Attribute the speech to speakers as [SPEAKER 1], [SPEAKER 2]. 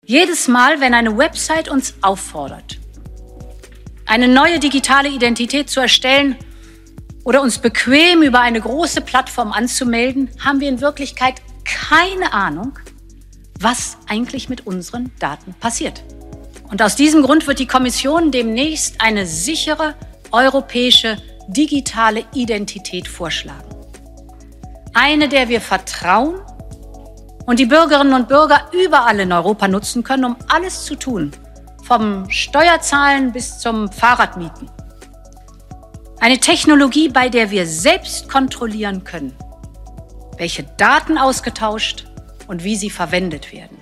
[SPEAKER 1] Jedes Mal, wenn eine Website uns auffordert, eine neue digitale Identität zu erstellen oder uns bequem über eine große Plattform anzumelden, haben wir in Wirklichkeit keine Ahnung, was eigentlich mit unseren Daten passiert. Und aus diesem Grund wird die Kommission demnächst eine sichere europäische digitale Identität vorschlagen. Eine, der wir vertrauen und die Bürgerinnen und Bürger überall in Europa nutzen können, um alles zu tun, vom Steuerzahlen bis zum Fahrradmieten. Eine Technologie, bei der wir selbst kontrollieren können, welche Daten ausgetauscht und wie sie verwendet werden.